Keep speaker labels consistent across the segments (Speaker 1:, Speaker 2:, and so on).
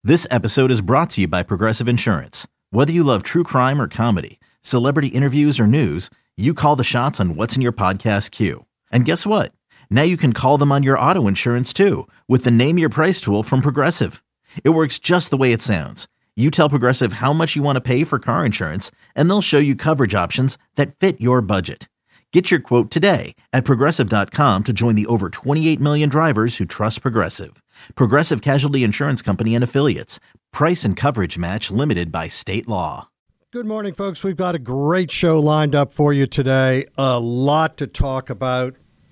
Speaker 1: This episode is brought to you by Progressive Insurance. Whether you love true crime or comedy, celebrity interviews or news, you call the shots on what's in your podcast queue. And guess what? Now you can call them on your auto insurance too with the Name Your Price tool from Progressive. It works just the way it sounds. You tell Progressive how much you want to pay for car insurance, and they'll show you coverage options that fit your budget. Get your quote today at Progressive.com to join the over 28 million drivers who trust Progressive. Progressive Casualty Insurance Company and Affiliates. Price and coverage match limited by state law.
Speaker 2: Good morning, folks. We've got a great show lined up for you today. A lot to talk about.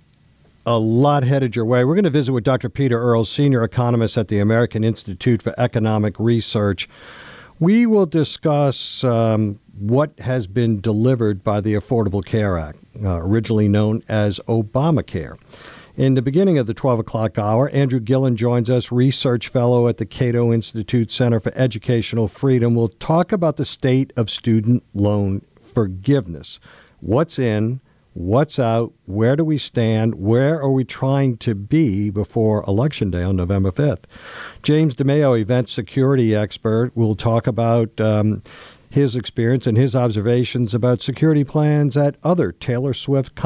Speaker 2: A lot headed your way. We're going to visit with Dr. Peter Earls, senior economist at the American Institute for Economic Research. We will discuss what has been delivered by the Affordable Care Act, originally known as Obamacare. In the beginning of the 12 o'clock hour, Andrew Gillen joins us, research fellow at the Cato Institute Center for Educational Freedom. We'll talk about the state of student loan forgiveness. What's in? What's out? Where do we stand? Where are we trying to be before Election Day on November 5th? James DeMeo, event security expert, will talk about his experience and his observations about security plans at other Taylor Swift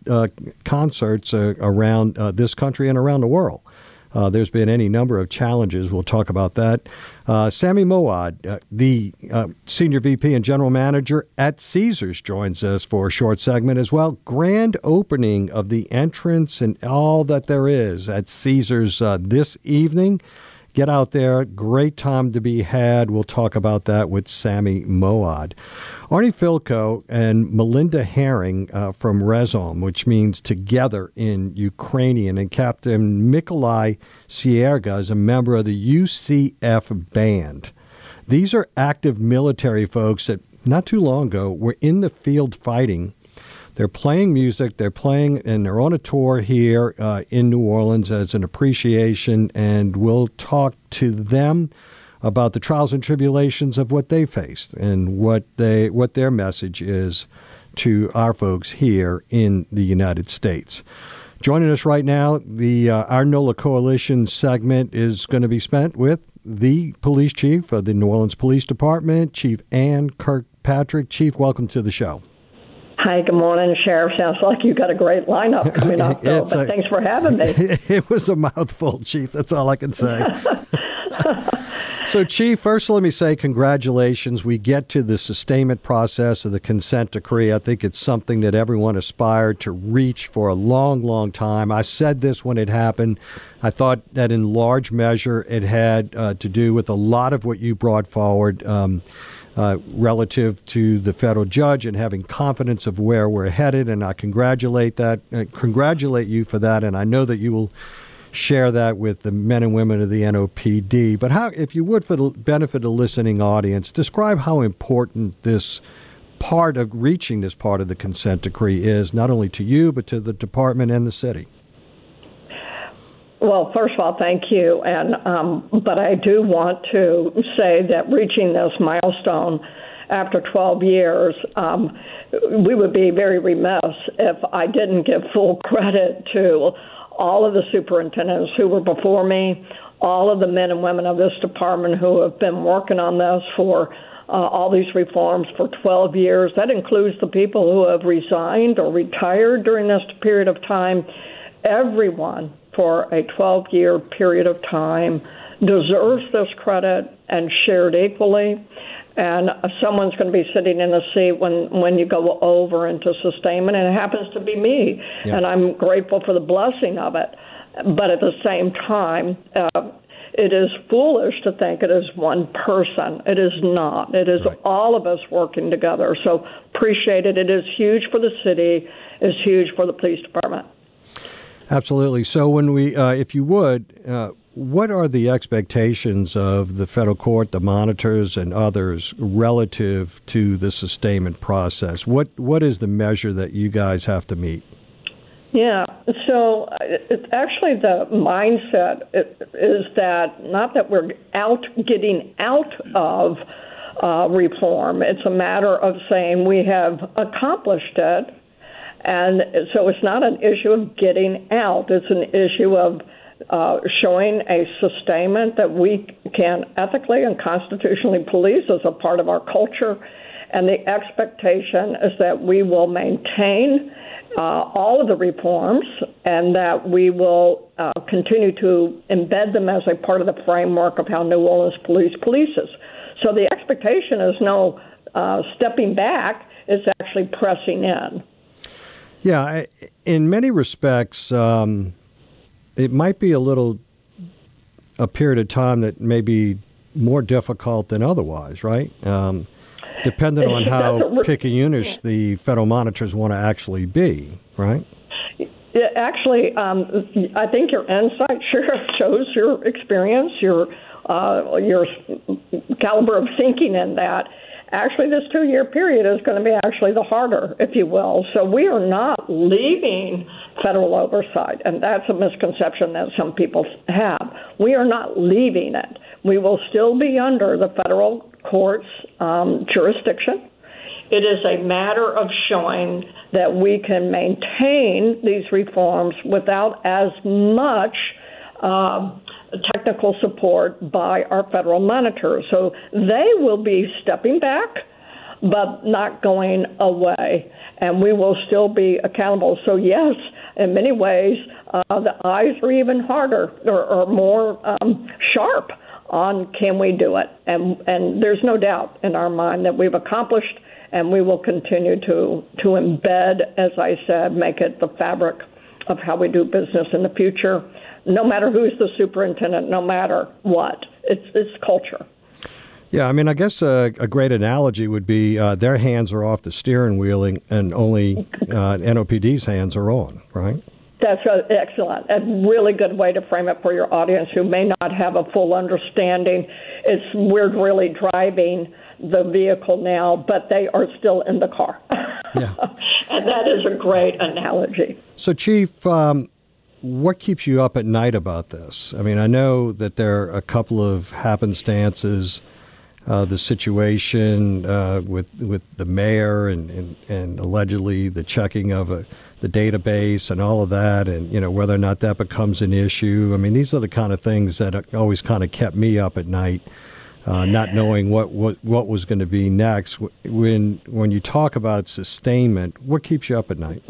Speaker 2: concerts around this country and around the world. There's been any number of challenges. We'll talk about that. Sami Moawad, the Senior VP and General Manager at Caesars, joins us for a short segment as well. Grand opening of the entrance and all that there is at Caesars this evening. Get out there. Great time to be had. We'll talk about that with Sami Moawad. Arnie Filko and Melinda Herring from Rezom, which means together in Ukrainian, and Captain Mikolai Sierga is a member of the UCF band. These are active military folks that not too long ago were in the field fighting. They're playing music, they're playing, and they're on a tour here in New Orleans as an appreciation, and we'll talk to them about the trials and tribulations of what they faced and what their message is to our folks here in the United States. Joining us right now, our NOLA Coalition segment is going to be spent with the police chief of the New Orleans Police Department, Chief Ann Kirkpatrick. Chief, welcome to the show.
Speaker 3: Hi, good morning, Sheriff. Sounds like you got a great lineup coming up, though, but thanks for having me.
Speaker 2: It was a mouthful, Chief. That's all I can say. So, Chief, first let me say congratulations. We get to the sustainment process of the consent decree. I think it's something that everyone aspired to reach for a long, long time. I said this when it happened. I thought that in large measure it had to do with a lot of what you brought forward relative to the federal judge and having confidence of where we're headed. And I congratulate you for that. And I know that you will share that with the men and women of the NOPD. But how, if you would, for the benefit of the listening audience, describe how important this part of reaching this part of the consent decree is, not only to you, but to the department and the city.
Speaker 3: Well, first of all, thank you. But I do want to say that reaching this milestone after 12 years, we would be very remiss if I didn't give full credit to all of the superintendents who were before me, all of the men and women of this department who have been working on this for all these reforms for 12 years. That includes the people who have resigned or retired during this period of time. Everyone for a 12-year period of time deserves this credit and shared equally. And someone's going to be sitting in the seat when you go over into sustainment, and it happens to be me. Yeah. And I'm grateful for the blessing of it. But at the same time, it is foolish to think it is one person. It is not. It is right. All of us working together. So appreciate it. It is huge for the city. It's huge for the police department.
Speaker 2: Absolutely. So when we, if you would, what are the expectations of the federal court, the monitors, and others relative to the sustainment process? What is the measure that you guys have to meet?
Speaker 3: Yeah, so it's actually the mindset is that not that we're getting out of reform. It's a matter of saying we have accomplished it. And so it's not an issue of getting out. It's an issue of showing a sustainment that we can ethically and constitutionally police as a part of our culture. And the expectation is that we will maintain all of the reforms and that we will continue to embed them as a part of the framework of how New Orleans Police polices. So the expectation is no stepping back, it's actually pressing in.
Speaker 2: Yeah, in many respects, it might be a period of time that may be more difficult than otherwise, right? Depending on how picayunish the federal monitors want to actually be, right?
Speaker 3: Yeah, actually, I think your insight shows your experience, your caliber of thinking in that. Actually, this 2-year period is going to be actually the harder, if you will. So we are not leaving federal oversight, and that's a misconception that some people have. We are not leaving it. We will still be under the federal court's jurisdiction. It is a matter of showing that we can maintain these reforms without as much technical support by our federal monitors. So they will be stepping back, but not going away, and we will still be accountable. So yes, in many ways, the eyes are even harder or more sharp on can we do it. And there's no doubt in our mind that we've accomplished, and we will continue to embed, as I said, make it the fabric of how we do business in the future, no matter who's the superintendent, no matter what. It's culture.
Speaker 2: Yeah, I mean, I guess a great analogy would be their hands are off the steering wheel and only NOPD's hands are on, right?
Speaker 3: That's excellent. A really good way to frame it for your audience who may not have a full understanding. We're really driving the vehicle now, but they are still in the car.
Speaker 2: Yeah.
Speaker 3: And that is a great analogy.
Speaker 2: So, Chief, what keeps you up at night about this? I mean, I know that there are a couple of happenstances, the situation with the mayor and allegedly the checking of the database and all of that, and whether or not that becomes an issue. I mean, these are the kind of things that always kind of kept me up at night, not knowing what was going to be next. When you talk about sustainment, what keeps you up at night?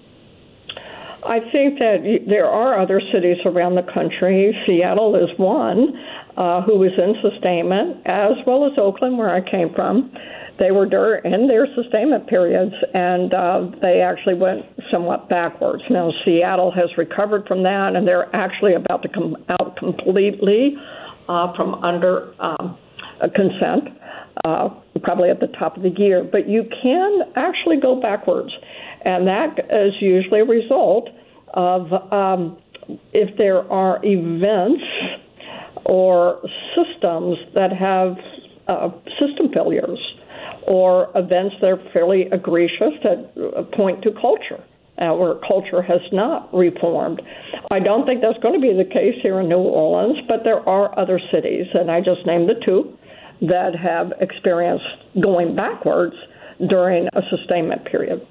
Speaker 3: I think that there are other cities around the country. Seattle is one who is in sustainment, as well as Oakland, where I came from. They were in their sustainment periods, and they actually went somewhat backwards. Now, Seattle has recovered from that, and they're actually about to come out completely from under consent, probably at the top of the year. But you can actually go backwards, and that is usually a result of if there are events or systems that have system failures or events that are fairly egregious that point to culture, where culture has not reformed. I don't think that's going to be the case here in New Orleans, but there are other cities, and I just named the two, that have experienced going backwards during a sustainment period.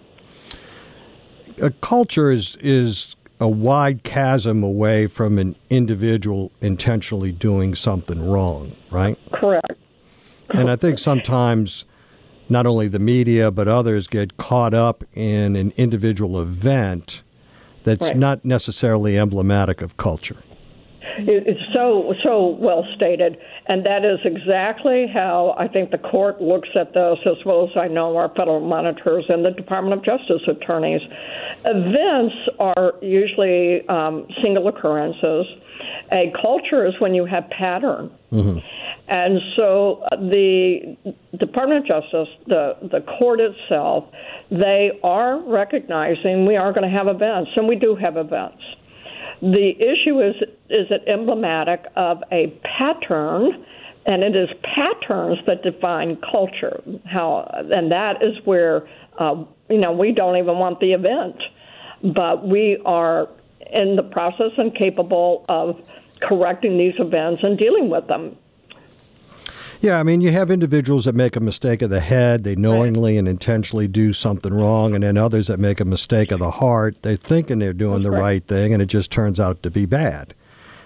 Speaker 2: A culture is a wide chasm away from an individual intentionally doing something wrong, right?
Speaker 3: Correct.
Speaker 2: And I think sometimes not only the media but others get caught up in an individual event that's
Speaker 3: right.
Speaker 2: not necessarily emblematic of culture.
Speaker 3: It's so well stated, and that is exactly how I think the court looks at this, as well as I know our federal monitors and the Department of Justice attorneys. Events are usually single occurrences. A culture is when you have pattern. Mm-hmm. And so the Department of Justice, the court itself, they are recognizing we are going to have events, and we do have events. The issue is it emblematic of a pattern, and it is patterns that define culture. And that is where, we don't even want the event, but we are in the process and capable of correcting these events and dealing with them.
Speaker 2: Yeah, I mean, you have individuals that make a mistake of the head, they knowingly and intentionally do something wrong, and then others that make a mistake of the heart, they're thinking they're doing the right thing, and it just turns out to be bad.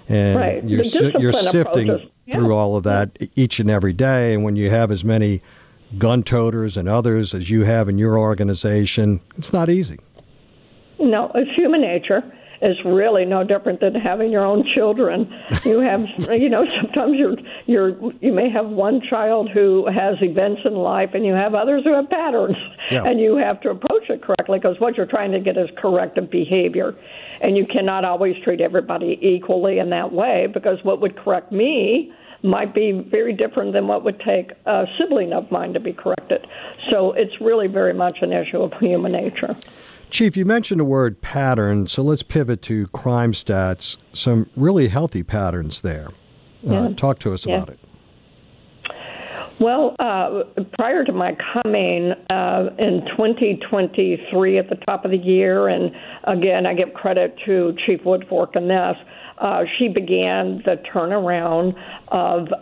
Speaker 2: And
Speaker 3: right.
Speaker 2: you're sifting
Speaker 3: approaches.
Speaker 2: through all of that each and every day. And when you have as many gun toters and others as you have in your organization, it's not easy.
Speaker 3: No, it's human nature. It's really no different than having your own children. You have, sometimes you may have one child who has events in life, and you have others who have patterns, and you have to approach it correctly because what you're trying to get is corrective behavior, and you cannot always treat everybody equally in that way because what would correct me might be very different than what would take a sibling of mine to be corrected. So it's really very much an issue of human nature.
Speaker 2: Chief, you mentioned the word pattern, so let's pivot to crime stats. Some really healthy patterns there. Talk to us about it.
Speaker 3: Well, prior to my coming in 2023 at the top of the year, and again, I give credit to Chief Woodfork in this, she began the turnaround of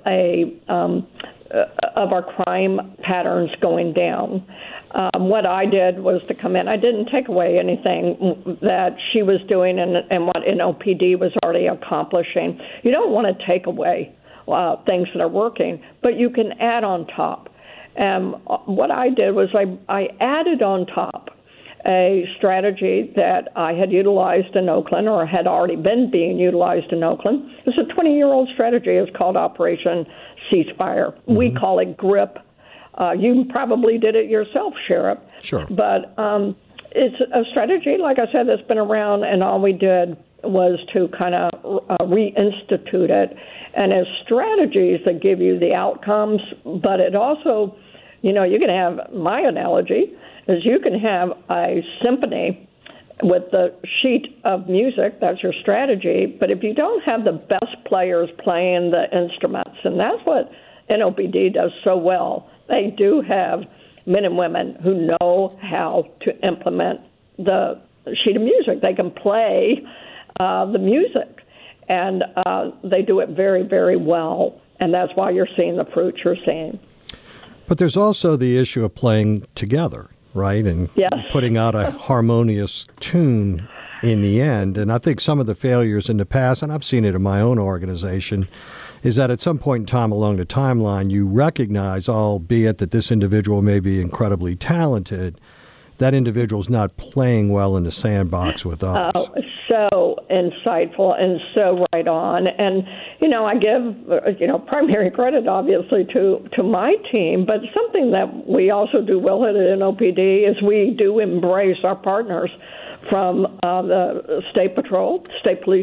Speaker 3: our crime patterns going down. What I did was to come in. I didn't take away anything that she was doing and what NOPD was already accomplishing. You don't want to take away things that are working, but you can add on top. And what I did was I added on top a strategy that I had utilized in Oakland or had already been being utilized in Oakland. It's a 20-year-old strategy. It's called Operation Ceasefire. Mm-hmm. We call it GRIP. You probably did it yourself, Sheriff.
Speaker 2: Sure.
Speaker 3: But it's a strategy, like I said, that's been around, and all we did was to kind of reinstitute it. And as strategies that give you the outcomes, but it also, you can have, my analogy is you can have a symphony with the sheet of music, that's your strategy, but if you don't have the best players playing the instruments, and that's what NOPD does so well, they do have men and women who know how to implement the sheet of music. They can play the music, and they do it very, very well, and that's why you're seeing the fruit you're seeing.
Speaker 2: But there's also the issue of playing together, right, and putting out a harmonious tune in the end. And I think some of the failures in the past, and I've seen it in my own organization, is that at some point in time along the timeline, you recognize, albeit that this individual may be incredibly talented, that individual's not playing well in the sandbox with others.
Speaker 3: Oh, so insightful and so right on. And, I give, primary credit, obviously, to my team, but something that we also do well at NOPD is we do embrace our partners from the state police,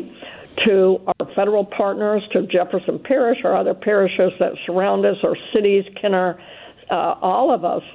Speaker 3: to our federal partners, to Jefferson Parish or other parishes that surround us, or cities, Kenner, all of us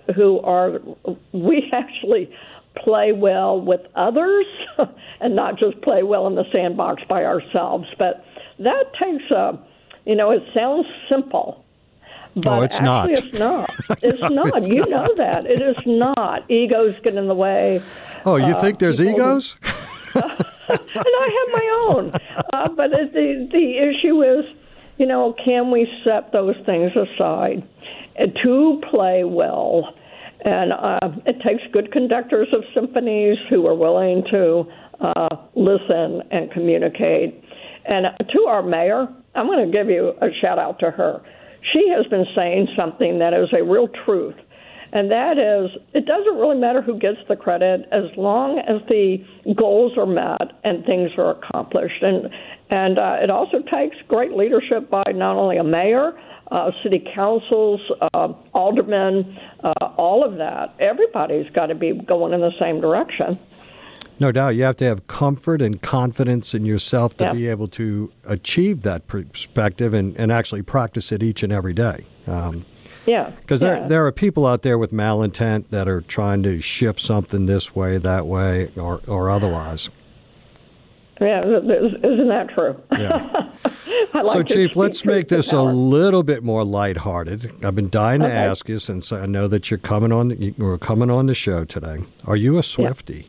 Speaker 3: we actually play well with others and not just play well in the sandbox by ourselves. But that takes it sounds simple. But
Speaker 2: it's not.
Speaker 3: It's not. It's not. You know that. It is not. Egos get in the way.
Speaker 2: Oh, you think there's egos?
Speaker 3: And I have my own. But the issue is, can we set those things aside to play well? And it takes good conductors of symphonies who are willing to listen and communicate. And to our mayor, I'm going to give you a shout out to her. She has been saying something that is a real truth. And that is, it doesn't really matter who gets the credit as long as the goals are met and things are accomplished. And it also takes great leadership by not only a mayor, city councils, aldermen, all of that. Everybody's got to be going in the same direction.
Speaker 2: No doubt. You have to have comfort and confidence in yourself to be able to achieve that perspective and actually practice it each and every day. Because there are people out there with malintent that are trying to shift something this way, that way, or otherwise.
Speaker 3: Yeah, isn't that true?
Speaker 2: Yeah. So, Chief, let's make this a little bit more lighthearted. I've been dying to ask you since I know that you're coming on the show today. Are you a Swiftie?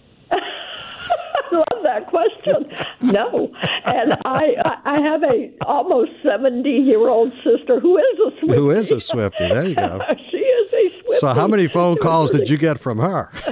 Speaker 3: I love that question. No. And I have a almost 70-year-old sister who is a Swiftie.
Speaker 2: Who is a Swiftie. There you go.
Speaker 3: She is a Swiftie.
Speaker 2: So how many phone calls did you get from her?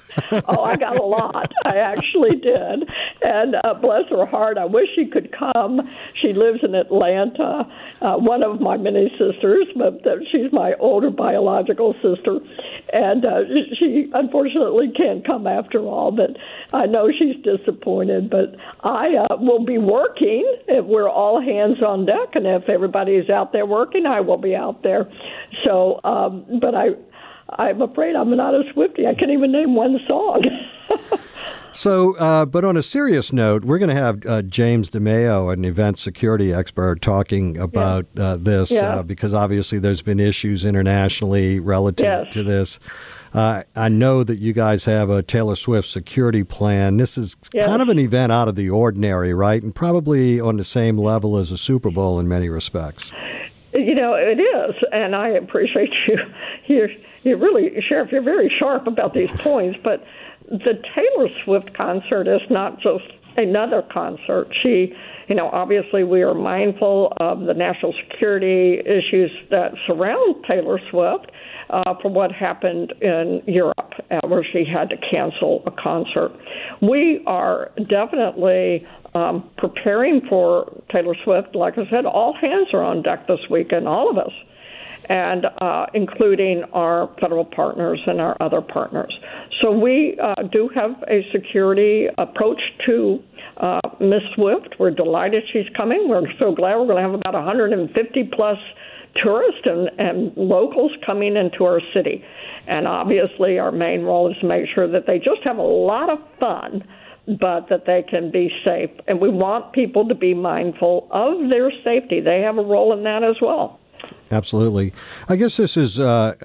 Speaker 3: Oh, I got a lot. I actually did. And bless her heart, I wish she could come. She lives in Atlanta, one of my many sisters, but she's my older biological sister. And she unfortunately can't come after all, but I know she's disappointed. But I will be working. We're all hands on deck, and if everybody is out there working, I will be out there. So, but I'm afraid I'm not a Swiftie. I can't even name one song.
Speaker 2: So, but on a serious note, we're going to have James DeMeo, an event security expert, talking about this because obviously there's been issues internationally relative to this. I know that you guys have a Taylor Swift security plan. This is kind of an event out of the ordinary, right? And probably on the same level as a Super Bowl in many respects.
Speaker 3: You know, it is, and I appreciate you. You really, Sheriff, you're very sharp about these points, but the Taylor Swift concert is not just another concert. Obviously we are mindful of the national security issues that surround Taylor Swift for what happened in Europe, where she had to cancel a concert. We are definitely preparing for Taylor Swift. Like I said, all hands are on deck this weekend, all of us, and including our federal partners and our other partners. So we do have a security approach to Miss Swift. We're delighted she's coming. We're so glad we're going to have about 150-plus tourists and locals coming into our city. And obviously our main role is to make sure that they just have a lot of fun, but that they can be safe. And we want people to be mindful of their safety. They have a role in that as well.
Speaker 2: Absolutely. I guess this is,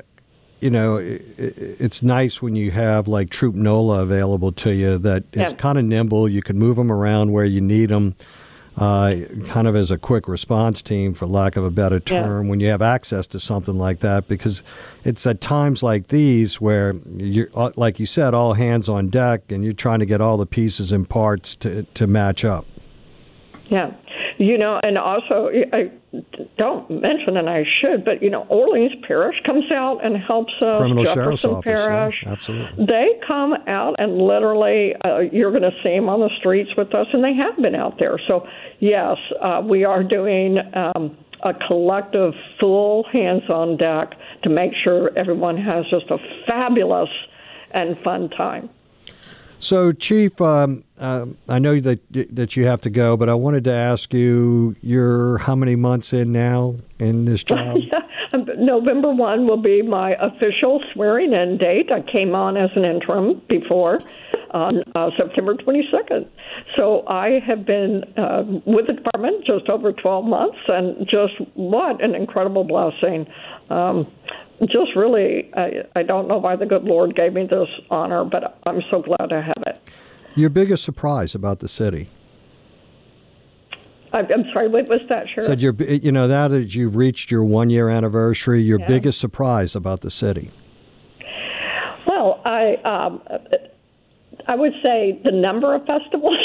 Speaker 2: it's nice when you have like Troop NOLA available to you that is kind of nimble. You can move them around where you need them, kind of as a quick response team, for lack of a better term, when you have access to something like that, because it's at times like these where, you're, like you said, all hands on deck, and you're trying to get all the pieces and parts to match up. Yeah.
Speaker 3: And also, I don't mention, and I should, but, Orleans Parish comes out and helps us.
Speaker 2: Criminal Sheriff's Office,
Speaker 3: Parish.
Speaker 2: Yeah, absolutely.
Speaker 3: They come out and literally, you're going to see them on the streets with us, and they have been out there. So, yes, we are doing a collective full hands-on deck to make sure everyone has just a fabulous and fun time.
Speaker 2: So, Chief, I know that you have to go, but I wanted to ask you, you're how many months in now in this job?
Speaker 3: November 1 will be my official swearing-in date. I came on as an interim before on September 22nd. So I have been with the department just over 12 months, and just what an incredible blessing. Just really, I don't know why the good Lord gave me this honor, but I'm so glad to have it.
Speaker 2: Your biggest surprise about the city?
Speaker 3: I'm sorry, what was that, Sheriff?
Speaker 2: Said now that you've reached your 1-year anniversary, your biggest surprise about the city?
Speaker 3: Well, I would say the number of festivals.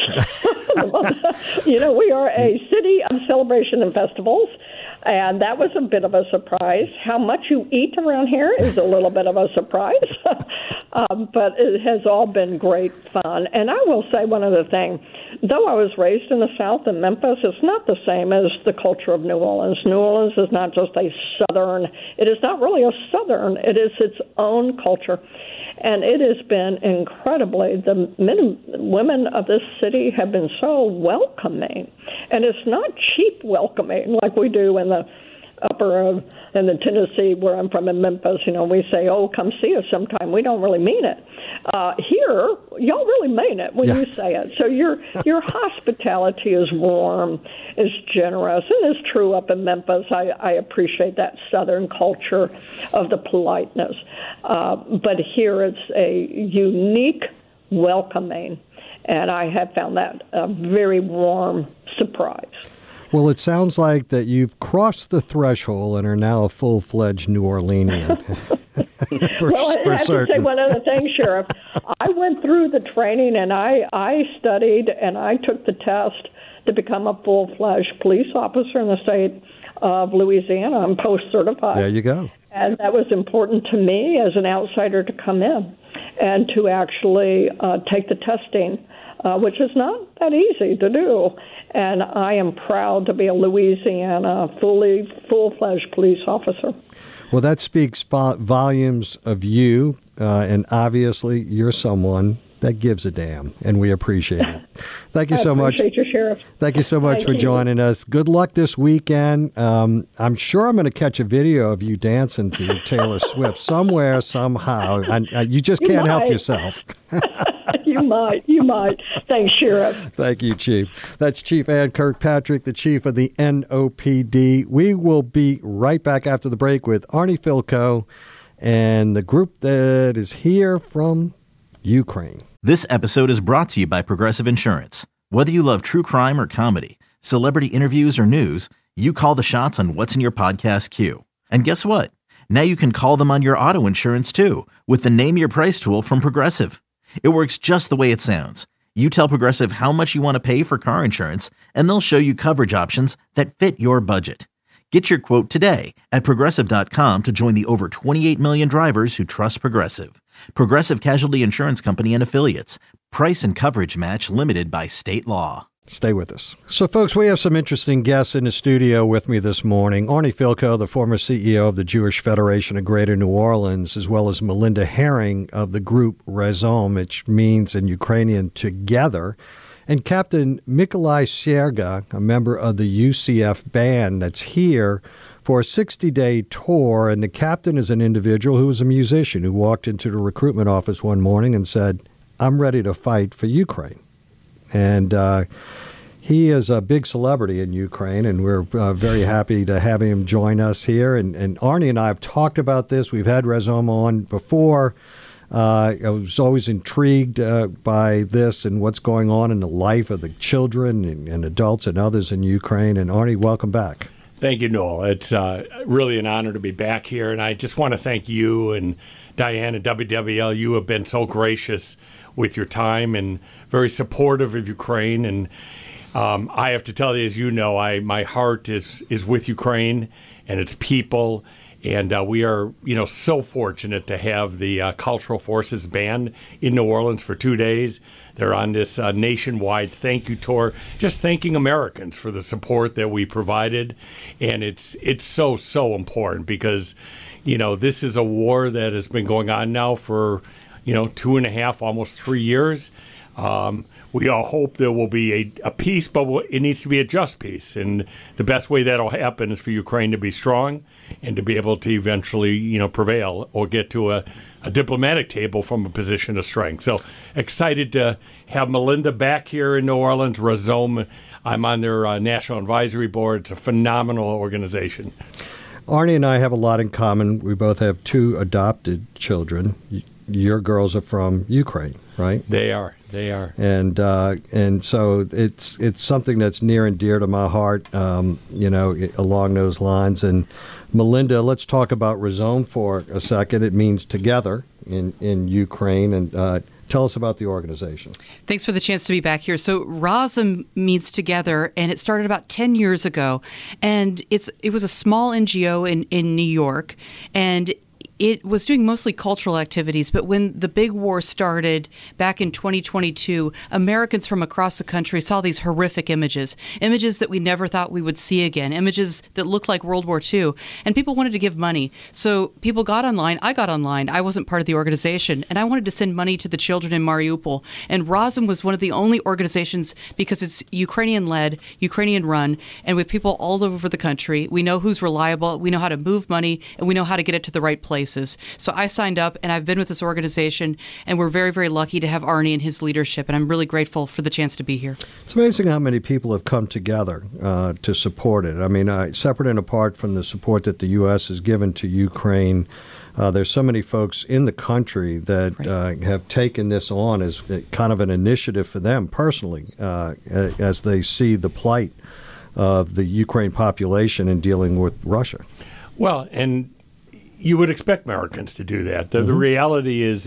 Speaker 3: We are a city of celebration and festivals, and that was a bit of a surprise. How much you eat around here is a little bit of a surprise, but it has all been great fun. And I will say one other thing. Though I was raised in the South in Memphis, it's not the same as the culture of New Orleans. New Orleans is not just a Southern. It is not really a Southern. It is its own culture. And it has been incredibly, the men and women of this city have been so welcoming. And it's not cheap welcoming like we do in the in the Tennessee, where I'm from in Memphis. We say, oh, come see us sometime. We don't really mean it. Here, y'all really mean it when you say it. So your hospitality is warm, is generous, and is true up in Memphis. I appreciate that Southern culture of the politeness. But here it's a unique welcoming, and I have found that a very warm surprise.
Speaker 2: Well, it sounds like that you've crossed the threshold and are now a full-fledged New Orleanian.
Speaker 3: I have to say one other thing, Sheriff. I went through the training, and I studied, and I took the test to become a full-fledged police officer in the state of Louisiana. I'm post-certified.
Speaker 2: There you go.
Speaker 3: And that was important to me as an outsider to come in. and to actually take the testing, which is not that easy to do. And I am proud to be a Louisiana full-fledged police officer.
Speaker 2: Well, that speaks volumes of you, and obviously you're someone that gives a damn, and we appreciate it. Thank you so much.
Speaker 3: I appreciate you, Sheriff.
Speaker 2: Thank you so much for joining us. Good luck this weekend. I'm sure I'm going to catch a video of you dancing to Taylor Swift somewhere, somehow. You just can't help yourself.
Speaker 3: You might. Thanks, Sheriff.
Speaker 2: Thank you, Chief. That's Chief Ann Kirkpatrick, the chief of the NOPD. We will be right back after the break with Arnie Filko and the group that is here from Ukraine.
Speaker 1: This episode is brought to you by Progressive Insurance. Whether you love true crime or comedy, celebrity interviews or news, you call the shots on what's in your podcast queue. And guess what? Now you can call them on your auto insurance too with the Name Your Price tool from Progressive. It works just the way it sounds. You tell Progressive how much you want to pay for car insurance, and they'll show you coverage options that fit your budget. Get your quote today at Progressive.com to join the over 28 million drivers who trust Progressive. Progressive Casualty Insurance Company and Affiliates. Price and coverage match limited by state law.
Speaker 2: Stay with us. So, folks, we have some interesting guests in the studio with me this morning. Arnie Filko, the former CEO of the Jewish Federation of Greater New Orleans, as well as Melinda Herring of the group Razom, which means in Ukrainian together, and Captain Mykolai Serga, a member of the UCF band that's here for a 60-day tour. And the captain is an individual who is a musician who walked into the recruitment office one morning and said, "I'm ready to fight for Ukraine." And he is a big celebrity in Ukraine, and we're very happy to have him join us here. And Arnie and I have talked about this. We've had Razom on before. I was always intrigued by this and what's going on in the life of the children and adults and others in Ukraine. And Arnie, welcome back.
Speaker 4: Thank you, Noel. It's really an honor to be back here. And I just want to thank you and Diane at WWL. You have been so gracious with your time and very supportive of Ukraine. And I have to tell you, as you know, my heart is with Ukraine and its people. And we are, so fortunate to have the Cultural Forces Band in New Orleans for 2 days. They're on this nationwide thank you tour, just thanking Americans for the support that we provided. And it's so important because, this is a war that has been going on now for, 2.5, almost 3 years. We all hope there will be a peace, but it needs to be a just peace. And the best way that'll happen is for Ukraine to be strong and to be able to eventually, prevail or get to a diplomatic table from a position of strength. So excited to have Melinda back here in New Orleans. Razom, I'm on their National Advisory Board. It's a phenomenal organization.
Speaker 2: Arnie and I have a lot in common. We both have 2 adopted children. Your girls are from Ukraine, right?
Speaker 4: They are.
Speaker 2: And so it's something that's near and dear to my heart, along those lines. And Melinda, let's talk about Razom for a second. It means together in Ukraine. And tell us about the organization.
Speaker 5: Thanks for the chance to be back here. So Razom means together, and it started about 10 years ago. And it was a small NGO in New York, and it was doing mostly cultural activities, but when the big war started back in 2022, Americans from across the country saw these horrific images that we never thought we would see again, images that looked like World War II, and people wanted to give money. So people got online. I got online. I wasn't part of the organization, and I wanted to send money to the children in Mariupol. And Razom was one of the only organizations, because it's Ukrainian-led, Ukrainian-run, and with people all over the country. We know who's reliable, we know how to move money, and we know how to get it to the right place. So I signed up, and I've been with this organization, and we're very, very lucky to have Arnie and his leadership, and I'm really grateful for the chance to be here.
Speaker 2: It's amazing how many people have come together to support it. I mean, separate and apart from the support that the U.S. has given to Ukraine, there's so many folks in the country that have taken this on as kind of an initiative for them personally as they see the plight of the Ukraine population in dealing with Russia.
Speaker 4: Well, and you would expect Americans to do that. The reality is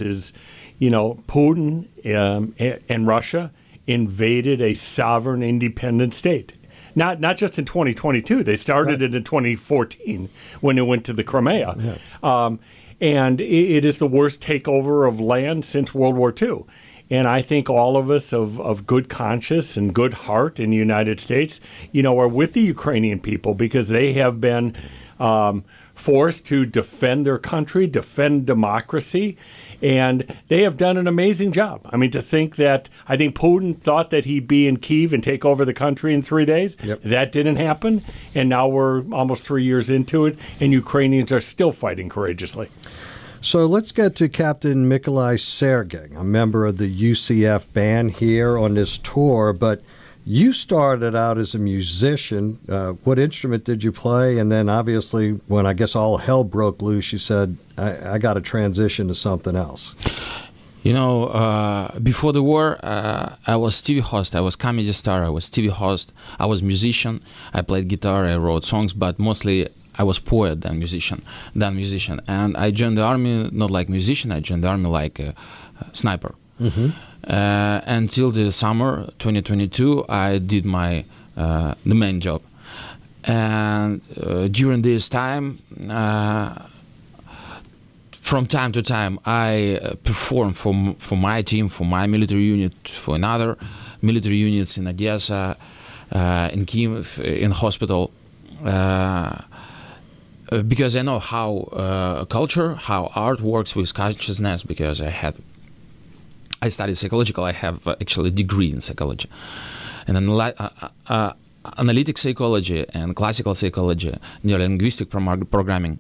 Speaker 4: Putin and Russia invaded a sovereign, independent state. Not just in 2022. They started it in 2014 when it went to the Crimea. Yeah. And it is the worst takeover of land since World War II. And I think all of us of good conscience and good heart in the United States, are with the Ukrainian people because they have been forced to defend their country, defend democracy, and they have done an amazing job. I mean, to think that, I think Putin thought that he'd be in Kyiv and take over the country in 3 days. Yep. That didn't happen, and now we're almost 3 years into it, and Ukrainians are still fighting courageously.
Speaker 2: So let's get to Captain Mykolai Sergey, a member of the UCF band here on this tour, but you started out as a musician. What instrument did you play? And then obviously when I guess all hell broke loose, you said, I got to transition to something else.
Speaker 6: Before the war, I was TV host. I was comedy star. I was TV host. I was musician. I played guitar. I wrote songs, but mostly I was poet than musician. And I joined the army not like musician. I joined the army like a sniper. Mm-hmm. Until the summer 2022, I did my the main job, and during this time, from time to time, I performed for my team, for my military unit, for another military units in Odessa, in Kyiv, in hospital, because I know how culture, how art works with consciousness, because I studied psychology. I have actually a degree in psychology, and analytic psychology and classical psychology, neurolinguistic programming.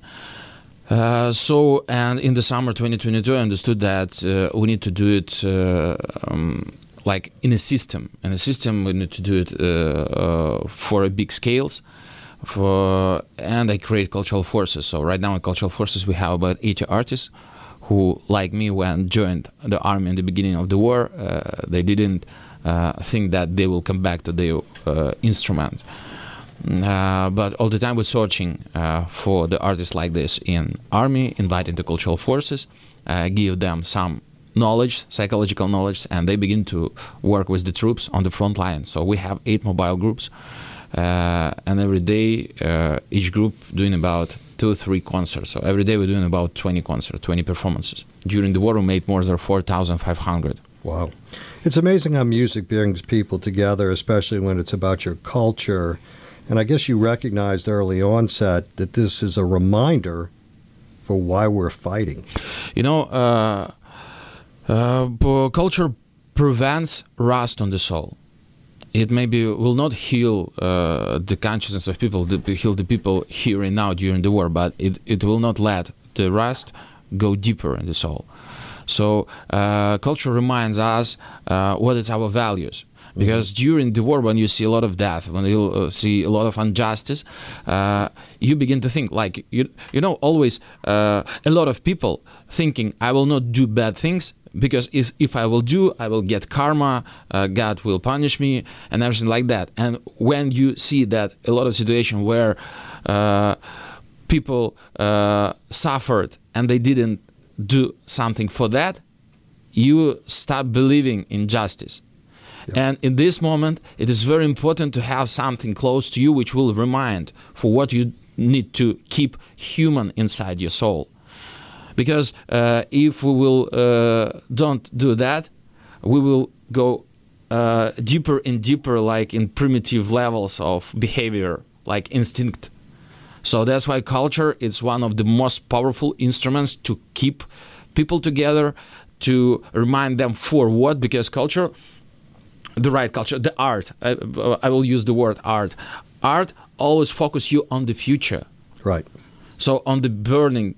Speaker 6: And in the summer 2022, I understood that we need to do it like in a system. In a system, we need to do it for a big scales. And I create cultural forces. So right now in cultural forces, we have about 80 artists who, like me, when joined the army in the beginning of the war, they didn't think that they will come back to their instrument. But all the time we're searching for the artists like this in army, inviting the cultural forces, give them some knowledge, psychological knowledge, and they begin to work with the troops on the front line. So we have 8 mobile groups, and every day each group doing about 2 or 3 concerts. So every day we're doing about 20 concerts, 20 performances. During the war, we made more than 4,500.
Speaker 2: Wow. It's amazing how music brings people together, especially when it's about your culture. And I guess you recognized early onset that this is a reminder for why we're fighting.
Speaker 6: Culture prevents rust on the soul. It maybe will not heal the consciousness of people, heal the people here and now during the war, but it will not let the rust go deeper in the soul. So culture reminds us what is our values. Because during the war, when you see a lot of death, when you see a lot of injustice, you begin to think, like, always a lot of people thinking, I will not do bad things, because if I will do, I will get karma, God will punish me, and everything like that. And when you see that a lot of situations where people suffered and they didn't do something for that, you stop believing in justice. Yeah. And in this moment, it is very important to have something close to you which will remind for what you need to keep human inside your soul. Because if we will don't do that, we will go deeper and deeper, like in primitive levels of behavior, like instinct. So that's why culture is one of the most powerful instruments to keep people together, to remind them for what, because culture, the right culture, the art, I will use the word art. Art always focus you on the future.
Speaker 2: Right.
Speaker 6: So on the born,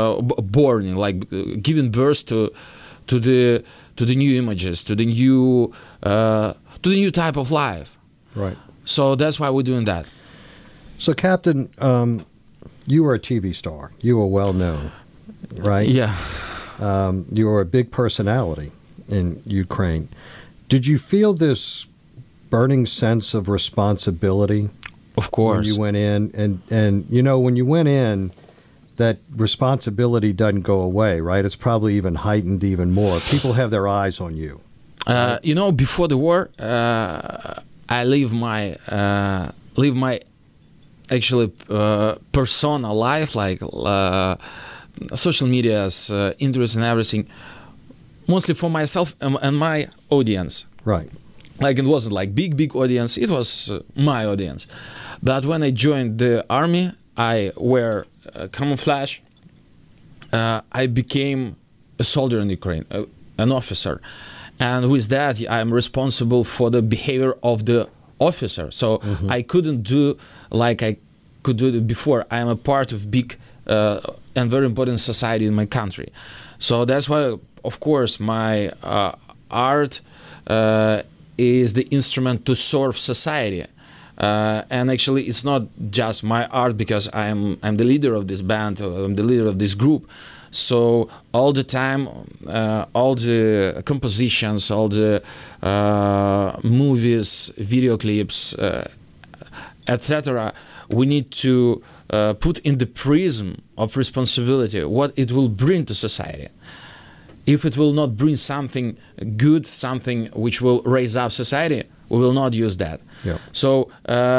Speaker 6: like giving birth to the new images, to the new type of life.
Speaker 2: Right.
Speaker 6: So that's why we're doing that.
Speaker 2: So, Captain, you were a TV star. You were well known, right?
Speaker 6: Yeah.
Speaker 2: You were a big personality in Ukraine. Did you feel this burning sense of responsibility?
Speaker 6: Of course.
Speaker 2: When you went in, and when you went in, that responsibility doesn't go away, right? It's probably even heightened even more. People have their eyes on you.
Speaker 6: Before the war, I leave my live my actually personal life, like social media's interest and everything, mostly for myself and my audience.
Speaker 2: Right.
Speaker 6: Like it wasn't like big audience, it was my audience. But when I joined the army, I wear camouflage. I became a soldier in Ukraine, an officer. And with that, I'm responsible for the behavior of the officer. So I couldn't do like I could do it before. I am a part of big and very important society in my country. So that's why, of course, my art is the instrument to serve society. And actually, it's not just my art because I'm the leader of this band, I'm the leader of this group. So all the time, all the compositions, all the movies, video clips, etc., we need to put in the prism of responsibility what it will bring to society. If it will not bring something good, something which will raise up society, we will not use that.
Speaker 2: Yeah.
Speaker 6: So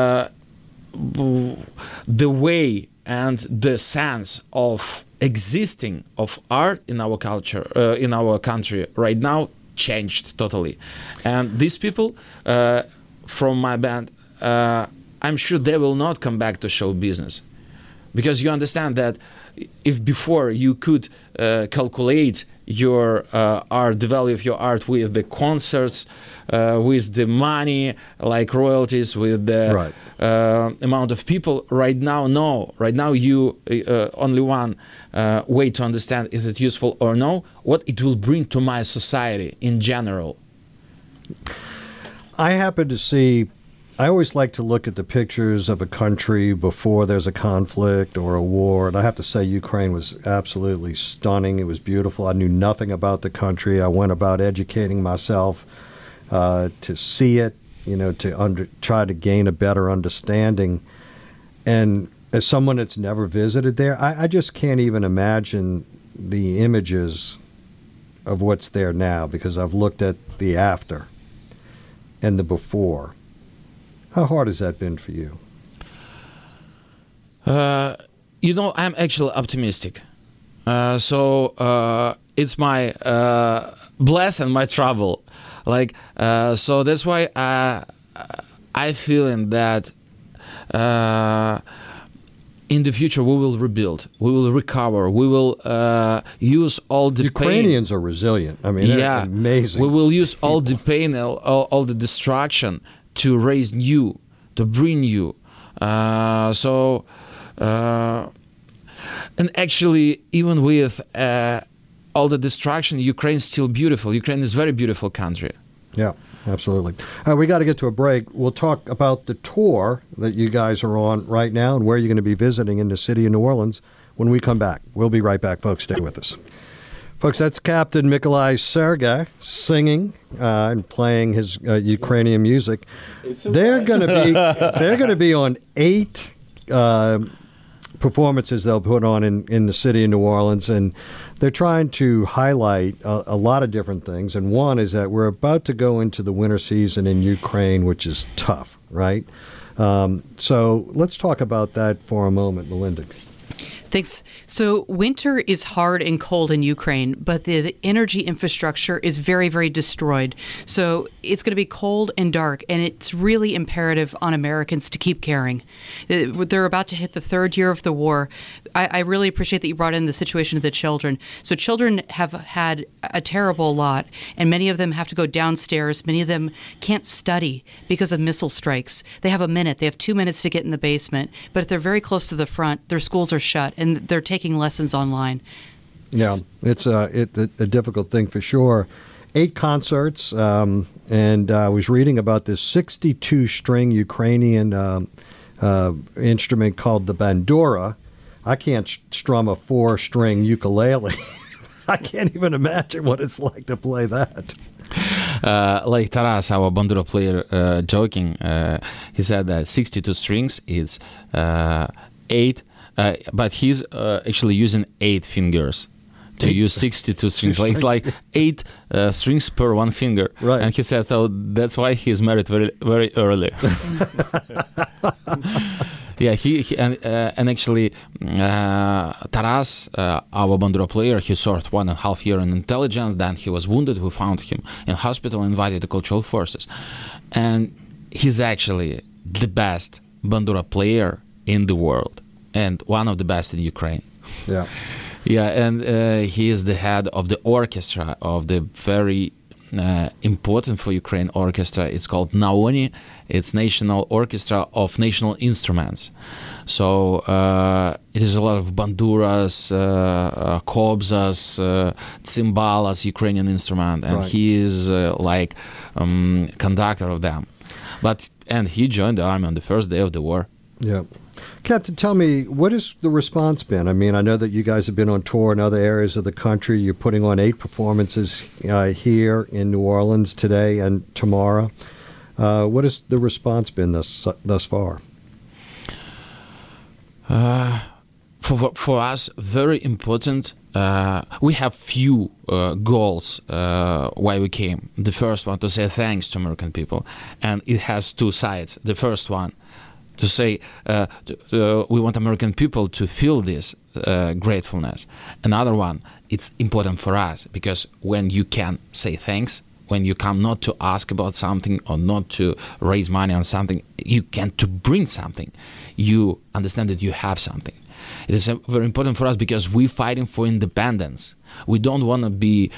Speaker 6: the way and the sense of existing of art in our culture, in our country right now, changed totally. And these people from my band, I'm sure they will not come back to show business, because you understand that if before you could calculate your art, the value of your art with the concerts, with the money, like royalties, with the amount of people. Right now, no. Right now, you only one way to understand is it useful or no, what it will bring to my society in general.
Speaker 2: I happen to see, I always like to look at the pictures of a country before there's a conflict or a war. And I have to say, Ukraine was absolutely stunning. It was beautiful. I knew nothing about the country. I went about educating myself to see it, to try to gain a better understanding. And as someone that's never visited there, I just can't even imagine the images of what's there now, because I've looked at the after and the before. How hard has that been for you?
Speaker 6: I'm actually optimistic. So it's my bless and my trouble. So that's why I feel that in the future we will rebuild, we will recover, we will use all the
Speaker 2: Ukrainians
Speaker 6: pain.
Speaker 2: are resilient. I mean, they're amazing.
Speaker 6: We will use all the pain, all the destruction to raise new, to bring new. And actually, even with all the destruction, Ukraine is still beautiful. Ukraine is a very beautiful country.
Speaker 2: Yeah, absolutely. We got to get to a break. We'll talk about the tour that you guys are on right now and where you're going to be visiting in the city of New Orleans when we come back. We'll be right back, folks. Stay with us. Folks, that's Captain Mykolai Sergei singing and playing his Ukrainian music. They're going to be on 8 performances they'll put on in the city of New Orleans, and they're trying to highlight a lot of different things. And one is that we're about to go into the winter season in Ukraine, which is tough, right? So let's talk about that for a moment, Melinda.
Speaker 5: Thanks. So winter is hard and cold in Ukraine, but the energy infrastructure is very, very destroyed. So it's going to be cold and dark, and it's really imperative on Americans to keep caring. They're about to hit the 3rd year of the war. I really appreciate that you brought in the situation of the children. So children have had a terrible lot, and many of them have to go downstairs. Many of them can't study because of missile strikes. They have a minute. They have 2 minutes to get in the basement. But if they're very close to the front, their schools are shut, and they're taking lessons online.
Speaker 2: Yeah, it's a difficult thing for sure. 8 concerts, and I was reading about this 62-string Ukrainian instrument called the bandura. I can't strum a 4-string ukulele. I can't even imagine what it's like to play that.
Speaker 6: Like Taras, our bandura player, joking, he said that 62 strings is 8, but he's actually using 8 fingers. to use 62 strings. It's like 8 strings per one finger.
Speaker 2: Right.
Speaker 6: And he said, so that's why he's married very, very early. Yeah, and actually, Taras, our Bandura player, he served 1.5 years in intelligence. Then he was wounded. We found him in hospital, invited the cultural forces. And he's actually the best Bandura player in the world and one of the best in Ukraine.
Speaker 2: Yeah.
Speaker 6: Yeah, and he is the head of the orchestra of the very important for Ukraine orchestra. It's called Naoni. It's National Orchestra of National Instruments. So it is a lot of banduras, kobzas, cymbals, Ukrainian instrument, and he is like conductor of them. And he joined the army on the first day of the war.
Speaker 2: Yeah. Captain, tell me, what has the response been? I mean, I know that you guys have been on tour in other areas of the country. You're putting on 8 performances here in New Orleans today and tomorrow. What has the response been thus far?
Speaker 6: For us, very important. We have few goals why we came. The first one, to say thanks to American people. And it has 2 sides. The first one, to say we want American people to feel this gratefulness. Another one, it's important for us because when you can say thanks, when you come not to ask about something or not to raise money on something, you can to bring something. You understand that you have something. It is very important for us because we're fighting for independence. We don't want to be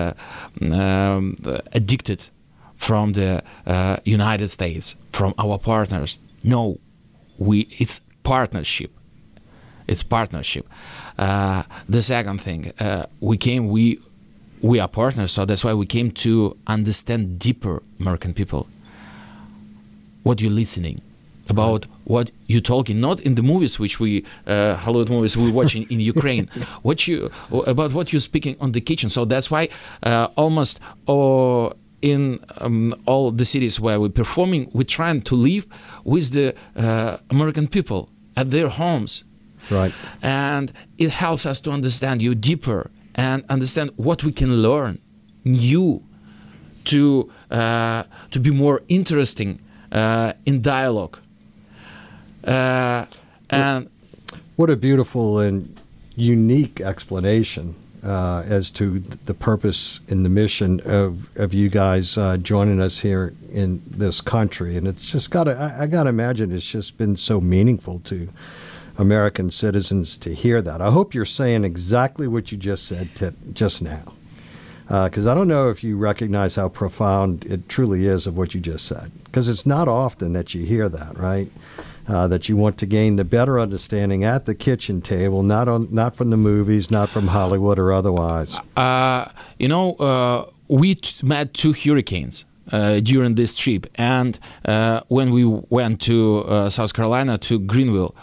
Speaker 6: addicted from the United States, from our partners. No. It's partnership. It's partnership. The second thing, we are partners, so that's why we came to understand deeper American people. What you're listening about, what you're talking, not in the movies which we Hollywood movies we're watching in Ukraine. About what you're speaking on the kitchen. So that's why almost in all the cities where we're performing, we're trying to live with the American people at their homes.
Speaker 2: Right.
Speaker 6: And it helps us to understand you deeper and understand what we can learn new to be more interesting in dialogue. And
Speaker 2: what a beautiful and unique explanation as to the purpose and the mission of you guys joining us here in this country. And it's just I got to imagine it's just been so meaningful to American citizens to hear that. I hope you're saying exactly what you just said just now. Because I don't know if you recognize how profound it truly is of what you just said. Because it's not often that you hear that, right? That you want to gain the better understanding at the kitchen table, not from the movies, not from Hollywood or otherwise.
Speaker 6: We met 2 hurricanes during this trip, and when we went to South Carolina, to Greenville,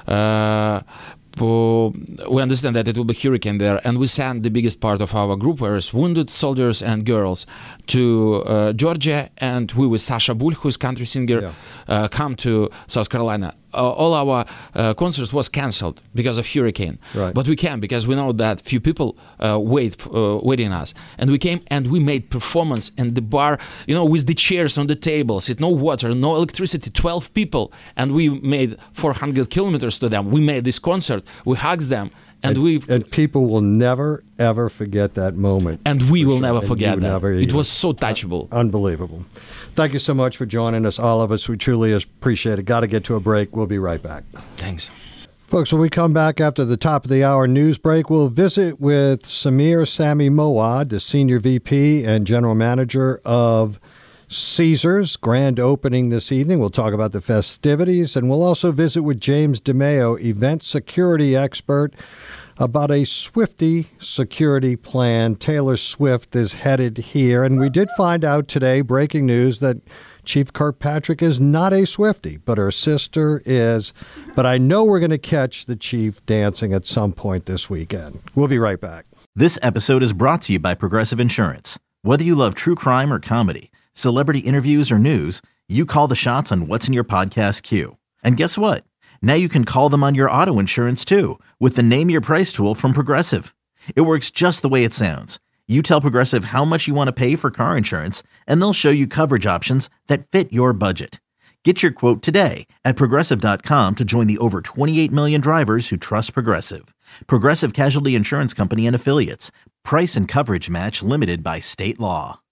Speaker 6: we understand that it will be hurricane there, and we sent the biggest part of our group, whereas wounded soldiers and girls, to Georgia, and we with Sasha Bull, who's country singer, come to South Carolina. All our concerts was canceled because of hurricane,
Speaker 2: right.
Speaker 6: But we came because we know that few people waiting us, and we came and we made performance in the bar, with the chairs on the tables, no water, no electricity, 12 people, and we made 400 kilometers to them. We made this concert, we hugged them, and
Speaker 2: people will never ever forget that moment.
Speaker 6: And we will never forget that. It was so touchable.
Speaker 2: Unbelievable. Thank you so much for joining us, all of us. We truly appreciate it. Got to get to a break. We'll be right back.
Speaker 6: Thanks.
Speaker 2: Folks, when we come back after the top of the hour news break, we'll visit with Samir Sami Moad, the Senior VP and General Manager of Caesars, grand opening this evening. We'll talk about the festivities, and we'll also visit with James DeMeo, event security expert, about a Swiftie security plan. Taylor Swift is headed here, and we did find out today, breaking news, that Chief Kirkpatrick is not a Swiftie, but her sister is. But I know we're going to catch the Chief dancing at some point this weekend. We'll be right back.
Speaker 1: This episode is brought to you by Progressive Insurance. Whether you love true crime or comedy, celebrity interviews or news, you call the shots on what's in your podcast queue. And guess what? Now you can call them on your auto insurance too with the Name Your Price tool from Progressive. It works just the way it sounds. You tell Progressive how much you want to pay for car insurance, and they'll show you coverage options that fit your budget. Get your quote today at Progressive.com to join the over 28 million drivers who trust Progressive. Progressive Casualty Insurance Company and Affiliates. Price and coverage match limited by state law.